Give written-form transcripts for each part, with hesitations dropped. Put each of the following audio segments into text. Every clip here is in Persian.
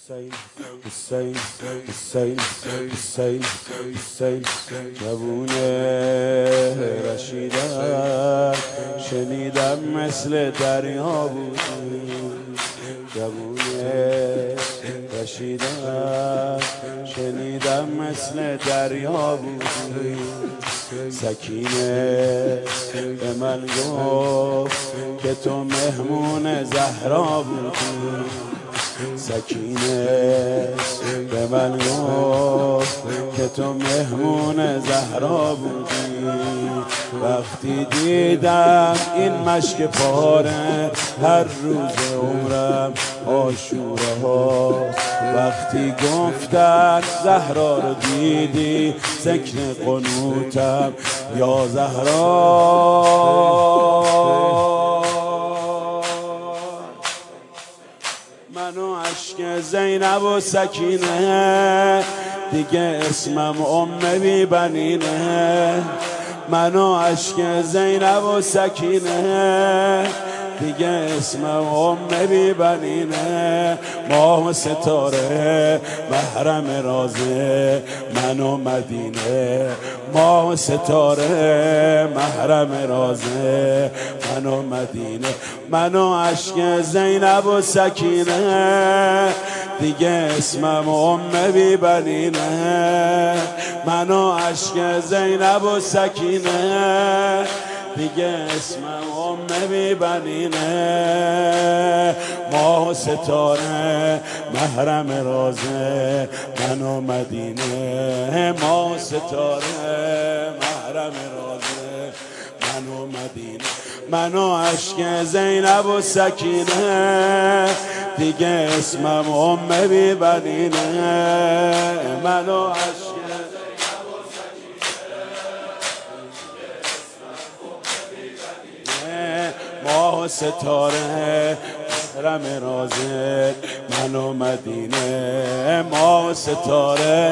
حسین جوون رشیدم شنیدم مثل دریا بودی. جوون رشیدم شنیدم مثل دریا بودی. سکینه به من گفت که تو مهمون زهرا بودی. سکینه به من گفت که تو مهمون زهرا بودی. وقتی دیدم این مشک پاره هر روز عمرم عاشوره ها. وقتی گفتن زهرا رو دیدی ذکر قنوتم یا زهرا. منو عشق زینب و سکینه دیگه اسمم بی بنینه. منو عشق زینب و سکینه دیگه اسمم بی بنینه. ماه و ستاره محرم رازه منو مدینه. ماه و ستاره محرم رازه منو مدینه. منو عشق زینب و سکینه دیگه اسمم بی بنینه. منو عشق زینب و سکینه دیگه اسمم بی بنینه. ماه و ستاره محرم رازه منو مدینه. ماه و ستاره محرم رازه منو مدینه. منو عشق زینب و سکینه دیگه اسمم بی بنینه. منو عشق ماه و ستاره محرم رازه منو مدینه. ماه و ستاره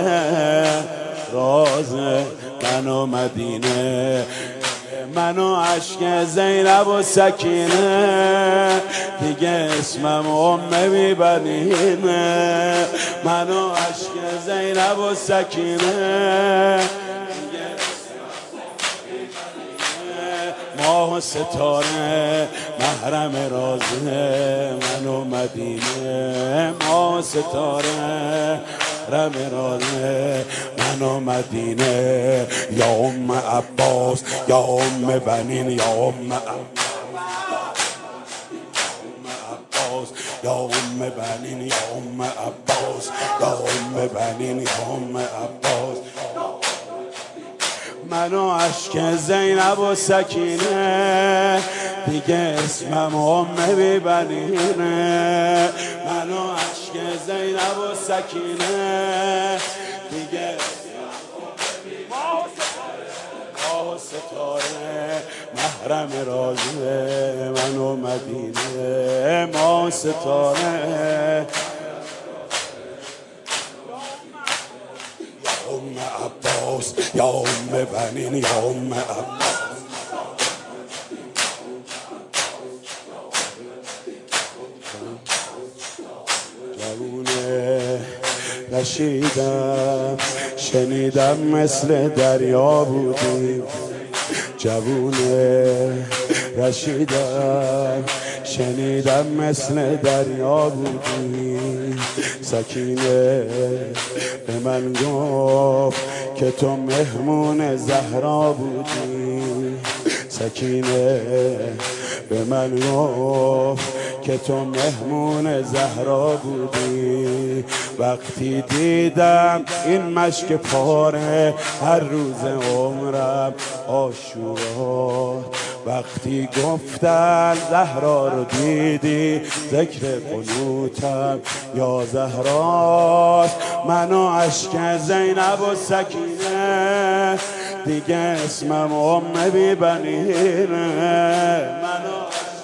رازه منو مدینه. منو عشق زینب و سکینه دیگه اسمم بی بنینه. منو عشق زینب و سکینه ماه و ستاره محرم رازه منو مدینه. ماه و ستاره محرم رازه منو مدینه. یا عباس یا بنین یا عباس یا بنین یا عباس یا بنین یا عباس. منو عشق زینب و سکینه دیگه اسمم بی بنینه. منو عشق زینب و سکینه دیگه ماه و ستاره محرم رازه منو مدینه. ماه و ستاره عباس یا بنین یا عباس. جوون رشیدم شنیدم مثل دریا بودی. جوون رشیدم شنیدم مثل دریا بودی. سکینه به من گفت که تو مهمون زهرا بودی. سکینه به من گفت که تو مهمون زهرا بودی. وقتی دیدم این مشک پاره هر روز عمرم عاشورا. وقتی گفتن زهرا رو دیدی ذکر قنوتم یا زهراست. منو عشق زینب و سکینه دیگه اسمم بی بنینه. منو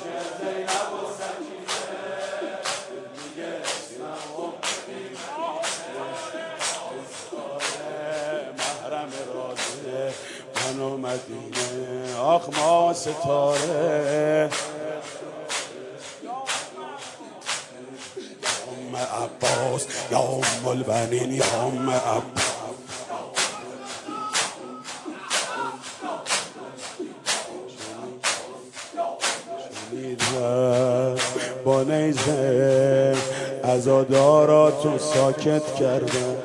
منو مدینه. آخ ما ستاره عباس عباس یا ام البنین یا ام عباس. با نیزه عزاداراتو ساکت کردم.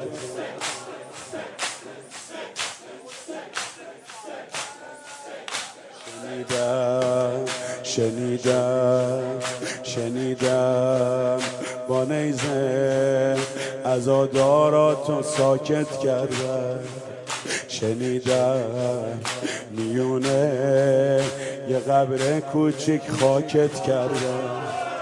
شنیدم با نیزه عزاداراتو ساکت کردم. شنیدم میونه یه قبر کوچیک خاکت کردم.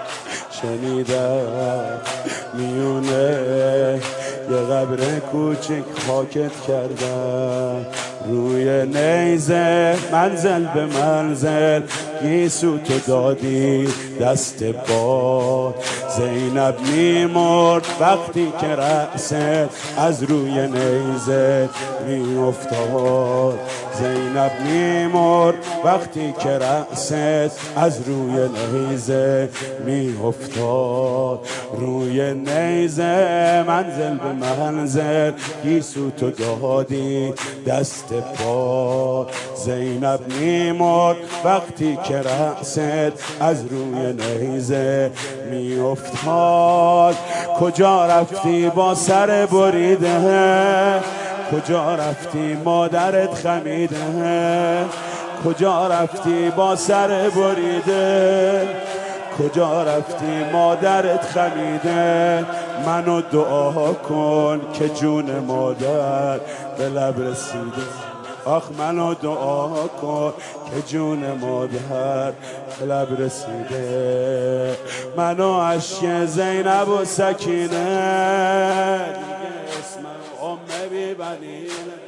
شنیدم میونه یه قبر کوچیک خاکت کردم. روی نیزه منزل به منزل گیسو تو دادی دست باد. زینب میمرد وقتی که رأست از روی نیزه میافتاد. زینب میمرد وقتی که رأست از روی نیزه میافتاد. روی نیزه منزل به منزل گیسو تو دادی دست باد. زینب میمرد وقتی که رأست از روی نیزه میافتاد. کجا رفتی با سر بریده؟ کجا رفتی مادرت خمیده؟ کجا رفتی با سر بریده؟ کجا رفتی مادرت خمیده؟ منو دعا کن که جون مادر به لب رسیده. آخ منو دعا کن که جون مادر به لب رسیده. منو عشق زینب و سکینه دیگه اسمم ام بی‌بنینه.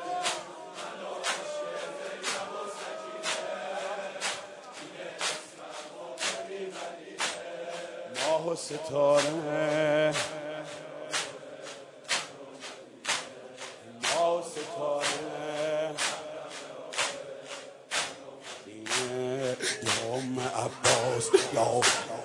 ماه و ستاره ماه و ستاره یا ام عباس یا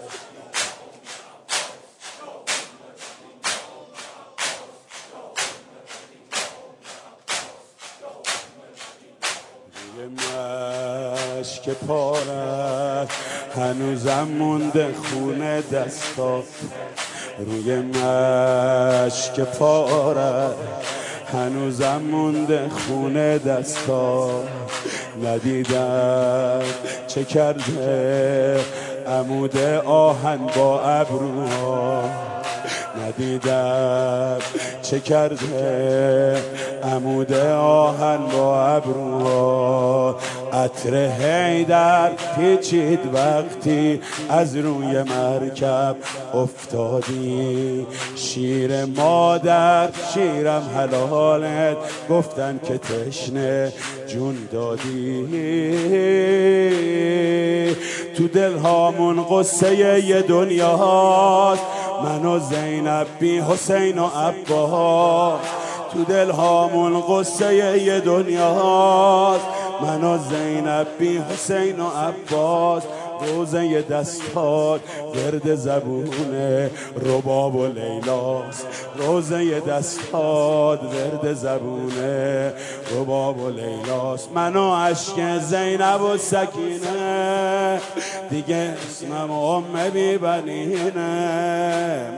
مشک پارت هنوزم مونده خونه دستات. روی مشک پارت هنوزم مونده خونه دستات. ندیدم چه کرده عمود آهن با ابروها. ندیدم چه کرده عمود آهن با ابروها. عطر حیدر پیچید وقتی از روی مرکب افتادی. شیر مادر شیرم حلالت گفتن که تشنه جون دادی. تو دل هامون قصه یه دنیاست من و زینب بی حسین و عباس. تو دل هامون قصه یه دنیاست من و زینب بی حسین و عباس. روزه دستات ورد زبونه رباب و لیلاست. روزه دستات ورد زبونه رباب و لیلاست. من و عشق زینب و سکینه دیگه اسمم ام بی‌بنینه.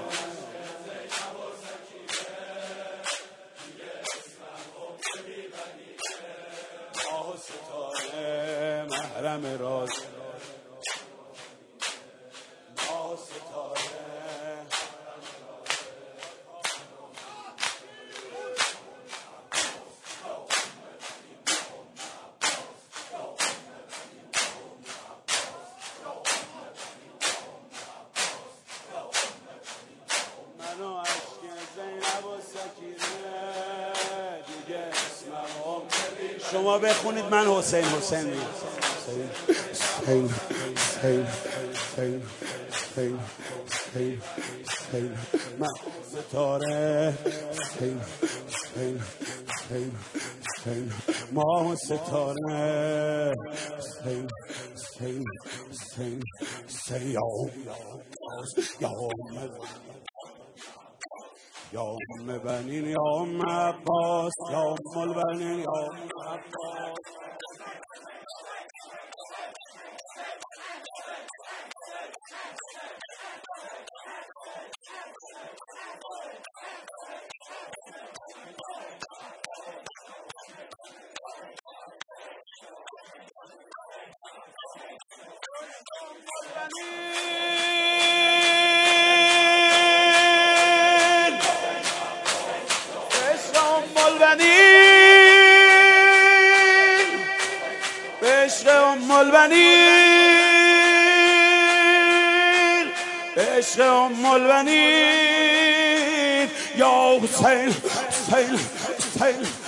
محرم راز ماه ستاره منو عشق زینب و سکینه دیگه اسمم. شما بخونید من حسین میگم. من ستاره ماه و ستاره یا یا ام بنین یا ام عباس یا ام البنین یا ام عباس عشق ام البنین عشق ام البنین یا حسین حسین حسین